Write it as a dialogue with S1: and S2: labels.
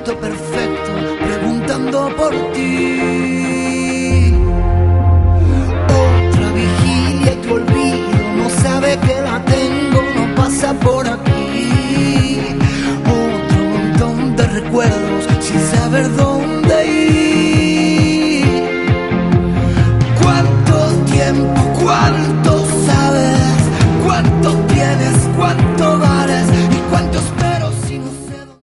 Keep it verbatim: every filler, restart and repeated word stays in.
S1: momento perfecto, preguntando por ti. Otra vigilia y te olvido, no sabe que la tengo, no pasa por aquí. Otro montón de recuerdos sin saber dónde